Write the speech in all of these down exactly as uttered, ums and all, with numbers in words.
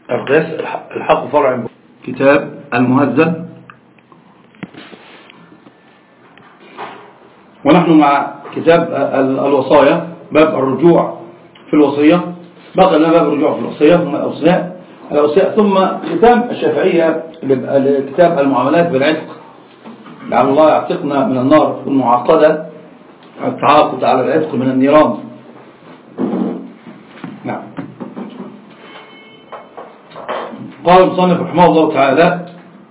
القياس الحق فرع. كتاب المهذب، ونحن مع كتاب الوصايا، باب الرجوع في الوصية. بقى لنا باب الرجوع في الوصية ثم الأوصياء الأوصياء ثم ختام الشافعية لكتاب المعاملات بالعتق، لعل الله يعتقنا من النار المعقدة، التعاقد على العتق من النيران. نعم. قال المصنف رحمه الله تعالى: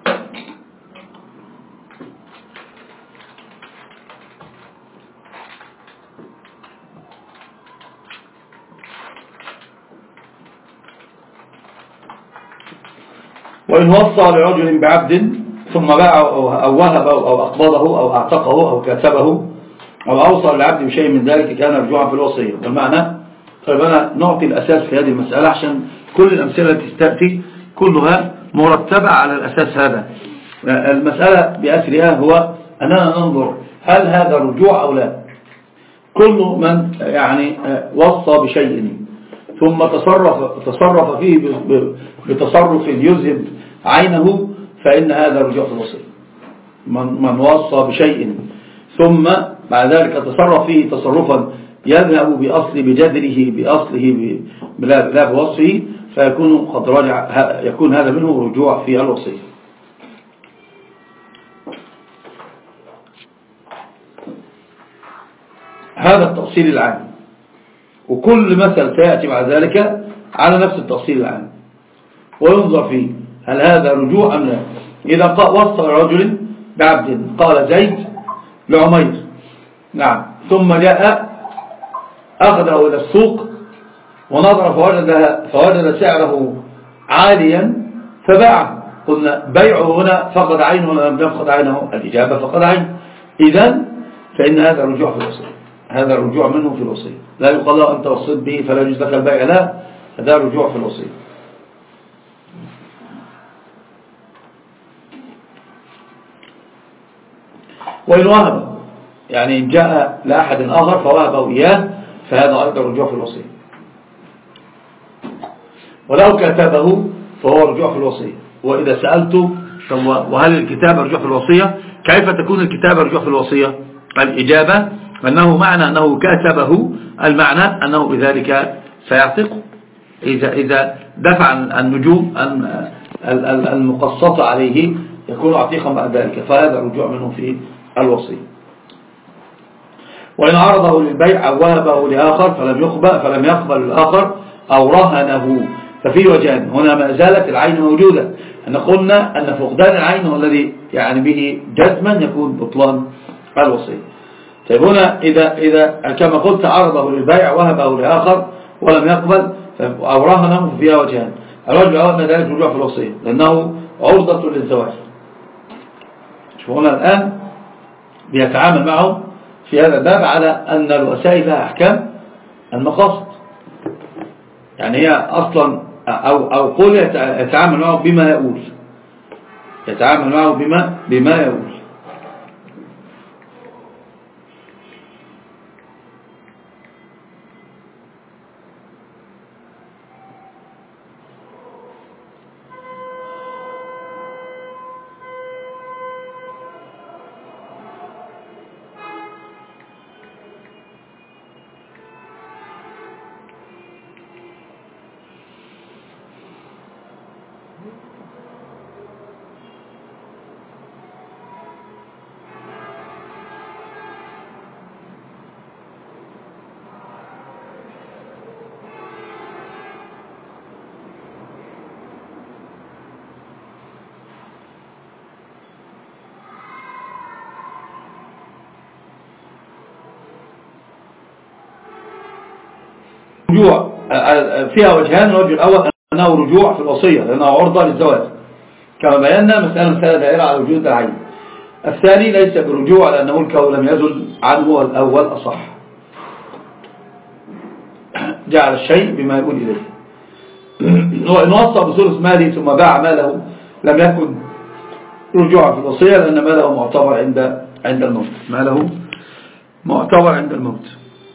وإن وصى لرجل بعبد ثم باع أو وهب أو أقبضه أو أعتقه أو كاتبه أو أوصى للعبد بشيء من ذلك كان رجوعا في الوصية. والمعنى، طيب أنا نعطي الأساس في هذه المسألة عشان كل الأمثلة التي تأتي كلها مرتبة على الأساس هذا. المسألة بأسرها هو أننا ننظر هل هذا رجوع أو لا. كل من يعني وصى بشيء ثم تصرف, تصرف فيه بتصرف يذهب عينه فإن هذا رجوع في الوصية. من, من وصى بشيء ثم بعد ذلك تصرف فيه تصرفا يذهب بأصل بجذره بأصله لا بوصفه فيكون قد رجع، يكون هذا منه رجوع في الوصية. هذا التأصيل العام، وكل مثل سيأتي بعد ذلك على نفس التأصيل العام وينظر فيه هل هذا رجوع أم لا. إذا وصى رجل بعبد قال زيد لعمير، نعم، ثم جاء أخذه إلى السوق ونظر فوجد, فوجد سعره عاليا فباعه. قلنا بيعه هنا فقد عينه ولا لم يفقد عينه؟ الإجابة فقد عينه. إذن فإن هذا رجوع في الوصية، هذا رجوع منه في الوصية. لا يقال له أنت وصيت به فلا يجوز لك البيع، لا، هذا رجوع في الوصية. وإن وهب، يعني إن جاء لأحد آخر فوهبه إياه فهذا أيضا رجوع في الوصية. ولو كتبه فهو رجوع في الوصية. وإذا سألت وهل الكتابة رجوع في الوصية؟ كيف تكون الكتابة رجوع في الوصية؟ الإجابة أنه معنى أنه كتبه، المعنى أنه بذلك سيعتقه إذا, إذا دفع النجوم المقسطة عليه يكون عتيقا بعد ذلك، فهذا رجوع منه في الوصية. وإن عرضه للبيع أو وهبه لآخر فلم يقبل فلم يقبل الآخر أو رهنه ففي وجهان. هنا ما زالت العين موجودة. أن قلنا أن فقدان العين هو الذي يعني به جزما يكون بطلان الوصية. طيب هنا إذا, إذا كما قلت عرضه للبيع وهبه لآخر ولم يقبل أو رهنه ففيها وجهان. الرجل أول ما ذلك رجوع في الوصية لأنه عرضة للزواج. شوف هنا الآن بيتعامل معه في هذا الباب على أن الوسائل لها أحكام المقاصد، يعني هي أصلا أو, أو قول يتعامل معه بما يقول، يتعامل معه بما, بما يقول. رجوع فيها وجهان. الوجه الأول أنه رجوع في الوصية لأنه عرضة للزواج كما بينا، مسألة مسألة دائرة على وجود العين. الثاني ليس برجوع لأنه ملكه لم يزل عنه، الأول أصح، جعل الشيء بما يقول إليه. وإن وصى بثلث ماله ثم باع ماله لم يكن رجوع في الوصية لأن ماله معتبر عند عند الموت، ماله معتبر عند الموت.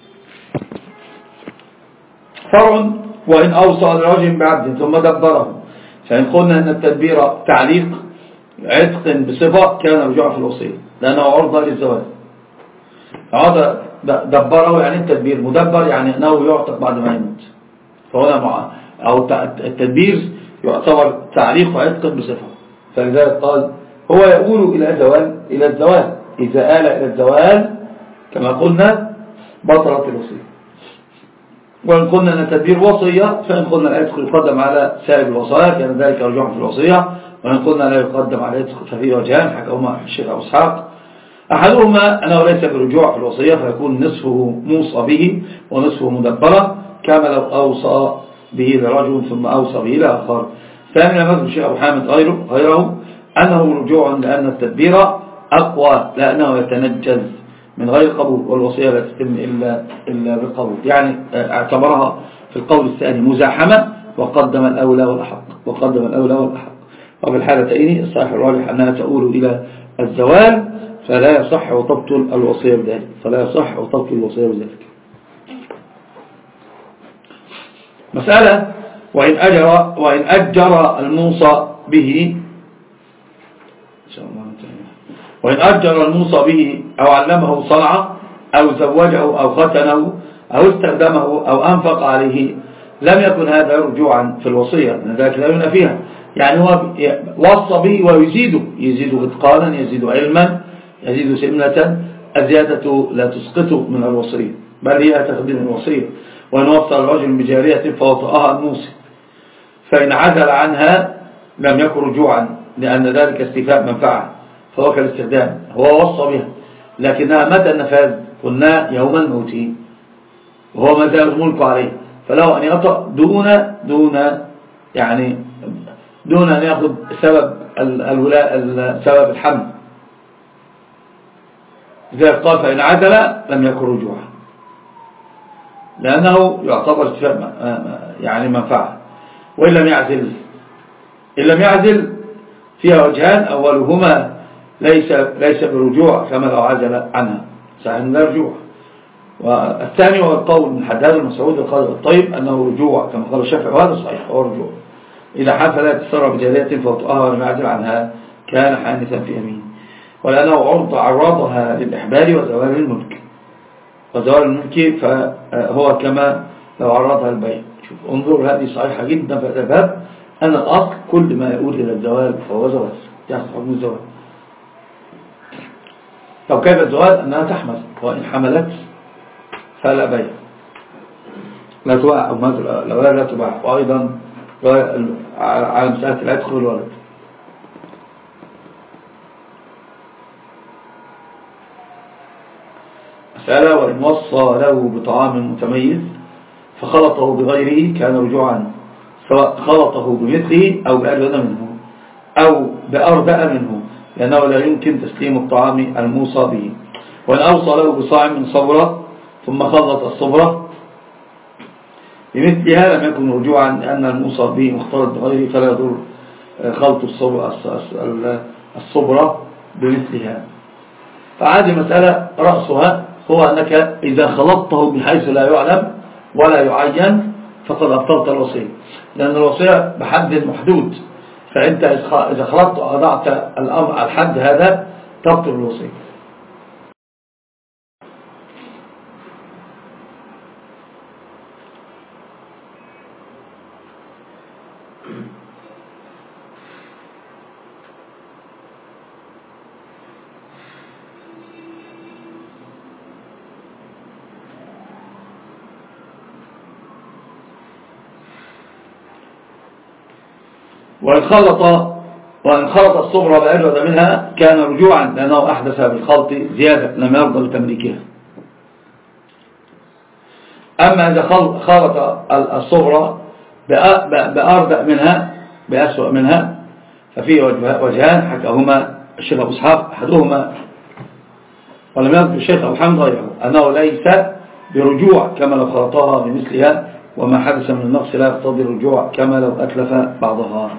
فرع: وإن أوصى لرجل بعبد ثم دبره فإن قلنا أن التدبير تعليق عتق بصفة كان رجوعا في الوصية لأنه عرضة للزواج. فهذا دبره يعني التدبير مدبر يعني أنه يعتق بعد ما يموت. فهنا مع أو التدبير يعتبر تعليق عتق بصفة. فلذلك قال هو يقول إلى زوال إلى الزوال إذا آل إلى الزوال كما قلنا بطلت الوصية. وإن قلنا أن التدبير وصية فإن قلنا العتق يقدم على سائر الوصايا كان ذلك رجوعا في الوصية. وإن قلنا لا يقدم على العتق ففيه وجهان حكاهما الشيخ أبو إسحاق. أحدهما أنه ليس برجوع في الوصية فيكون نصفه موصى به ونصفه مدبرة كما لو أوصى به لرجل ثم أوصى به لآخر. ثانيا مثل الشيخ أبو حامد غيره, غيره أنه رجوع لأن التدبير أقوى لأنه يتنجز من غير قبول والوصية لا تتم إلا, إلا بالقبول. يعني اعتبرها في القول الثاني مزاحمة وقدم الأولى والأحق وقدم الأولى والأحق. وفي الحالتين الصحيح الراجح أنها تؤول إلى الزوال فلا يصح وتبطل الوصية بذلك فلا يصح وتبطل الوصية بذلك. مسألة وإن أجر وإن أجر الموصى به وإن أجر الموصى به أو علمه صنعة أو زوجه أو ختنه أو استخدمه أو أنفق عليه لم يكن هذا رجوعا في الوصية لأن ذلك لا ينافيها. يعني هو وصى به ويزيده يزيد إتقانا يزيد علما يزيد سمنة. الزيادة لا تسقطه من الوصية بل هي تخدم الوصية. وإن وصى الرجل بجارية فوطأها الموصي فإن عدل عنها لم يكن رجوعا لأن ذلك استيفاء منفعة فهو كالاستخدام هو وصى بها لكنها متى النفاذ قلنا يوم الموت وهو ما زال الملك عليه فله أن يطأ دون دون يعني دون أن يأخذ سبب الولاء سبب الحمل. إذا قال فإن عدل لم يكن رجوعا لأنه يعتبر استيفاء يعني منفعة. وإن لم يعزل إن لم يعزل فيها وجهان أولهما ليس ليس برجوع كما لو عزل عنها صحيح لا رجوع. والثاني هو القول من حداد المسعود القاضي الطيب أنه رجوع كما قال الشافعي وهذا صحيح هو رجوع. إذا حلف لا يتسرى بجارية فوطئها ولم يعزل عنها كان حانثا في يمين ولأنه عرض عرضها للإحبال وزوال الملك وزوال الملك فهو كما لو عرضها البيع. شوف انظر هذه صحيحة جدا في هذا الباب أن الأصل كل ما يقول إلى الزوال فهو زوال يحصل حكم الزوال. طب كيف الزوال أنها تحمل وإن حملت فلا بيع لا تباع أو الأولاد لا تباع. وأيضا على مسألة العتق والولد. مسألة وإن وصى له بطعام متميز فخلطه بغيره كان رجوعا سواء خلطه بمثله أو بأجود منه أو بأردأ منه لأنه لا يمكن تسليم الطعام الموصى به. وإن أوصى له بصاع من صبرة ثم خلط الصبرة بمثلها لم يكن رجوعا لأن الموصى به مختلط بغيره فلا يضر خلط الصبرة بمثلها. فهذه مسألة رأسها هو أنك إذا خلطته بحيث لا يعلم ولا يعين فقد أبطلت الوصية لأن الوصية بحد محدود. فأنت إذا خلطت وأضعت الأمر الحد هذا تبطل الوصية. وإن خلط وإن خلط الصبرة بأجود منها كان رجوعا لأنه أحدث بالخلط زيادة لم يرضى بتمليكها. أما إذا خلط الصبرة بأردأ منها بأسوأ منها ففيه وجهان حكاهما الشيخ أبو إسحاق أحدهما ولم يذكر الشيخ أبو حمد غيره أنه ليس برجوع كما لو خلطها بمثلها وما حدث من النقص لا يقتضي الرجوع كما لو أتلف بعضها.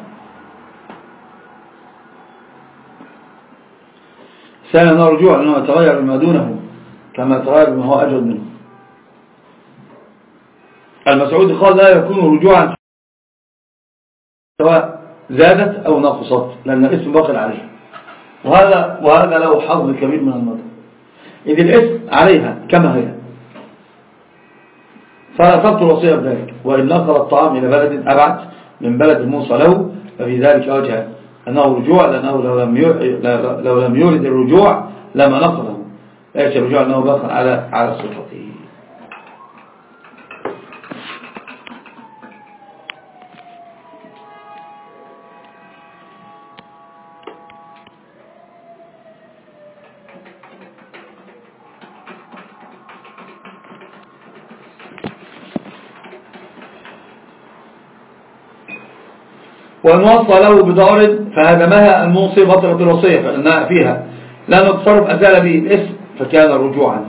ثانيا الرجوع لأنه يتغير بما دونه كما يتغير بما هو أجود منه. المسعود قال لا يكون رجوعا سواء زادت أو نقصت لأن الاسم باق عليها. وهذا وهذا له حظ كبير من النظر، إذ الاسم عليها كما هي فلا تبطل الوصية بذلك. وإن نقل الطعام إلى بلد أبعد من بلد الموصى له ففي ذلك وجه أنه رجوع، لأنه لو لم لو لم يرد الرجوع لما نقله، ليس الرجوع أنه باق على على صفته. وإن وصى له بدار فهدمها الموصي بطلة الوصية، فإنها فيها لأن التصرف أزال به الاسم فكان رجوعا.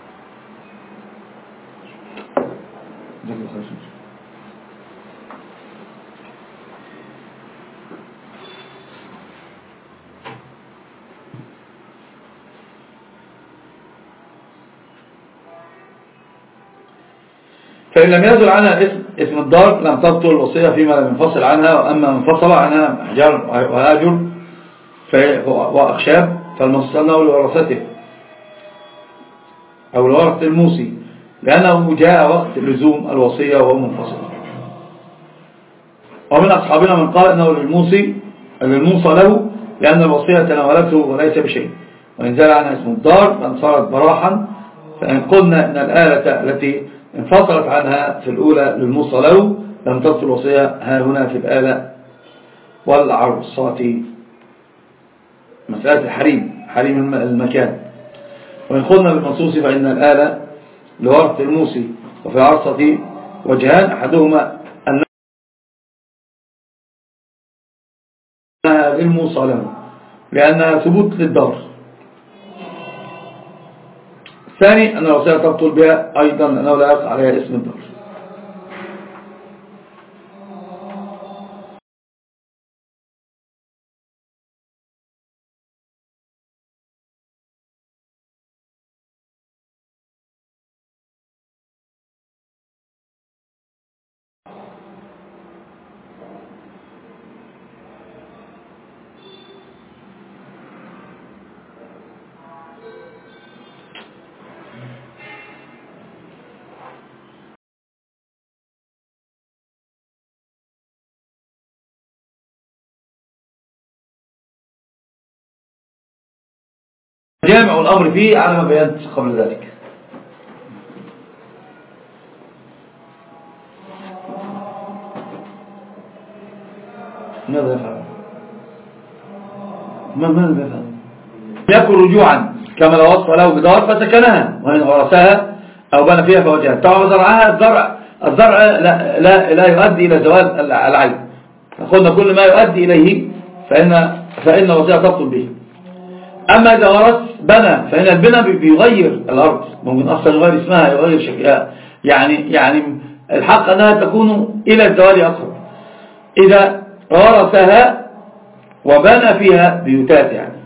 فإن لم يزل عنها اسم اسم الدار لم تبطل الوصية فيما لم ينفصل عنها. وأما من انفصل عنها أحجار وهاجر وأخشاب فالمصل له لورثته أو لورثة الموصي، لأنه جاء وقت لزوم الوصية وهو منفصل. ومن أصحابنا من قال أنه للموصي للموصى له لأن الوصية تناولته وليس بشيء، وإن زال عنها اسم الدار فإن صارت براحا. فإن قلنا أن الآلة التي انفصلت عنها في الأولى للموصى له لم تبطل الوصية ها هنا في الآلة والعرصات مسألة الحريم حريم المكان. وإن قلنا بالمنصوص فإن الآلة لورث الموصي وفي العرصة وجهان، أحدهما أنها للموصى له لأنها ثبوت للدار، الثاني أن الوصية تبطل بها أيضا لأنه لا يقع عليها اسم الدار. جامع الأمر فيه على ما بيانت قبل ذلك. ماذا يفعل؟ ما ماذا يفعل؟ يكن رجوعا كما لو وصف له بدار فسكنها وإن ورثها أو بنى فيها فوجهها. طبعا زرعها الزرع الزرع لا, لا, لا يؤدي إلى زوال العين، فقلنا كل ما يؤدي إليه فإن فإن الوصية تبطل به. أما إذا ورث بنى فإن البنى بيغير الأرض، ممكن أصلا يغير اسمها يغير شكلها، يعني يعني الحق أنها تكون إلى الزوال أقرب. إذا ورثها وبنى فيها بيوتات يعني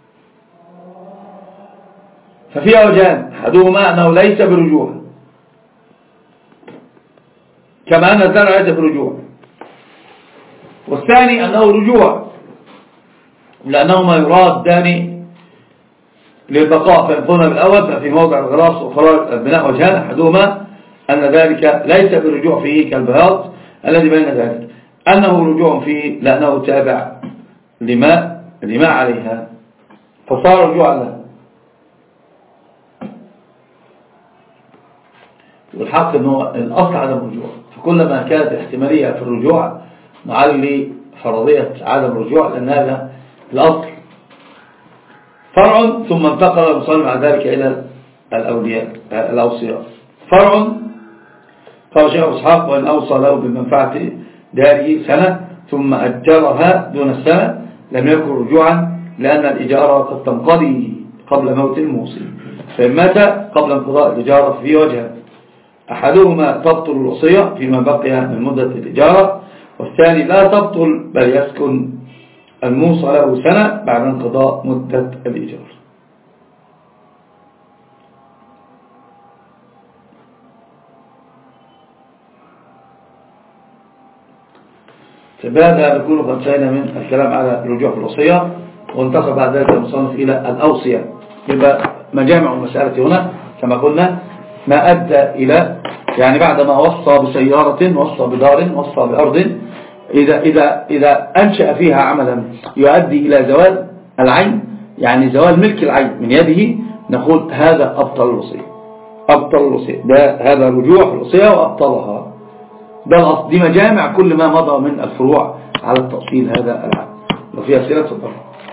ففيها وجهان، أحدهما أنه ليس برجوع كما أن الزرع ليس برجوع، والثاني أنه رجوع لأنهما يرادان للبقاء. فإن قلنا بالأول ففي موضع الغراس وخراج البناء وجهان، أحدهما أن ذلك ليس برجوع فيه كالبياض الذي بين ذلك، أنه رجوع فيه لأنه تابع لما لما عليها فصار رجوعا له. والحق أنه الأصل عدم الرجوع، فكلما كانت الاحتمالية في الرجوع نعلي فرضية عدم الرجوع لأن هذا الأصل. فرع ثم انتقل المصنف مع ذلك إلى الأولياء الأوصياء. فرع قال شيخ إسحاق وإن أوصى له بالمنفعة داره سنة ثم أجرها دون السنة لم يكن رجوعا لأن الإجارة قد تنقضي قبل موت الموصي، فإن مات قبل انقضاء الإجارة في وجه أحدهما تبطل الوصية فيما بقي من مدة الإجارة، والثاني لا تبطل بل يسكن الموصى له سنة بعد انقضاء مدة الإجارة. بهذا نكون قد انتهينا من الكلام على الرجوع في الوصية، وانتقل بعد ذلك المصنف إلى الأوصية. يبقى مجامع المسألة هنا كما قلنا ما أدى إلى، يعني بعدما وصى بسيارة، وصى بدار، وصى بأرض، إذا, إذا, إذا أنشأ فيها عملا يؤدي إلى زوال العين، يعني زوال ملك العين من يده، نقول هذا أبطل الوصية، أبطل الوصية، ده هذا رجوع في الوصية وأبطلها. ده الأصل، دي مجامع كل ما مضى من الفروع على التأصيل هذا العام. وفي أسئلة تفضل.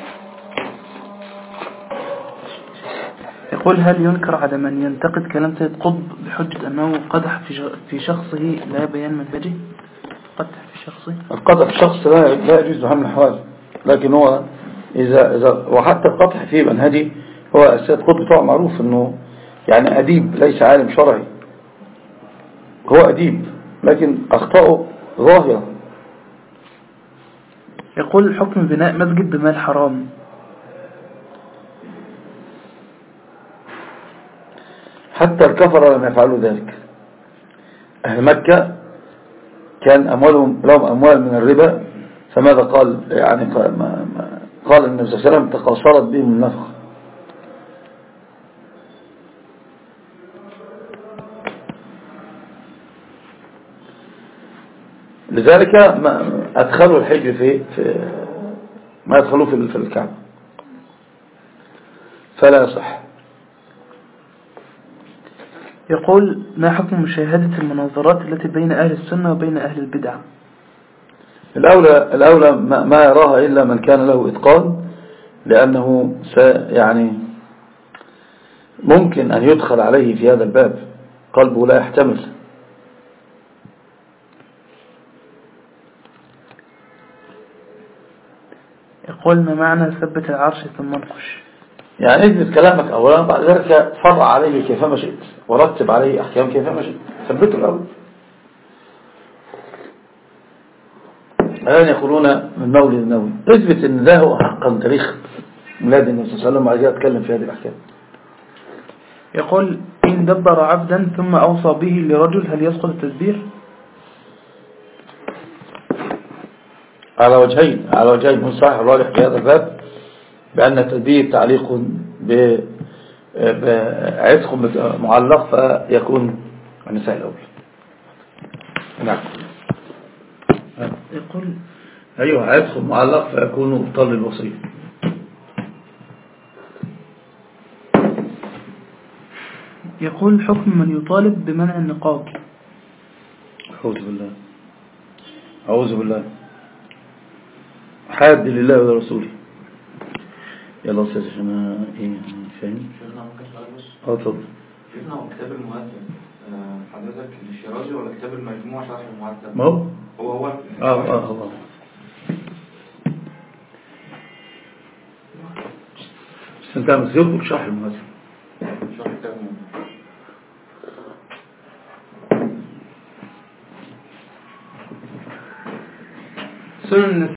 يقول هل ينكر على من ينتقد كلام سيد قطب بحجة أنه قدح في شخصه لا بيان منهجه؟ قدح في شخصه، القدح في شخص لا لا يجوز بحال من الأحوال، لكن هو إذا إذا وحتى القدح في منهجه، هو السيد قطب طبعا معروف أنه يعني أديب ليس عالم شرعي، هو أديب لكن أخطأه ظاهرة. يقول حكم بناء مسجد بمال حرام. حتى الكفر لم يفعلوا ذلك. أهل مكة كان أموالهم لهم أموال من الربا، فماذا قال؟ يعني قال, ما ما قال النبي صلى الله عليه وسلم تقاصرت بهم النفقة. لذلك ما أدخلوا الحج في, في ما أدخلوه في في الكعبة، فلا يصح. يقول ما حكم مشاهدة المناظرات التي بين أهل السنة وبين أهل البدع؟ الأولى, الأولى ما يراها إلا من كان له إتقان، لأنه يعني ممكن أن يدخل عليه في هذا الباب قلبه لا يحتمل. يقول ما معنى ثبت العرش ثم انقش؟ يعني اثبت كلامك أولا، بعد ذلك فرع عليه كيفما شئت ورتب عليه أحكام كيفما شئت، ثبته الأول. الآن يقولون من مولد النبوي، اثبت ان ده هو حقا تاريخ ميلاد النبي صلى الله عليه وسلم، وبعد كده اتكلم في هذه الأحكام. يقول إن دبر عبدا ثم أوصى به لرجل هل يسقط التدبير؟ على وجهين، على وجهين. من صحيح الراجح في هذا الباب بأن التدبير تعليق بعتق معلق، فيكون النساء الأول. نعم. يقول أيوة، عتق معلق فيكون مبطل الوصية. يقول حكم من يطالب بمنع النقاب. أعوذ بالله أعوذ بالله حاد لله ولرسوله. يلا أستاذ عشان إيه فاهم. اه طب شفنا هو كتاب المهذب حضرتك الشيرازي ولا كتاب المجموع شرح المهذب؟ ما هو هو هو اه اه هو بس انت مزيد شرح المهذب، شرح كتاب المهذب. سنن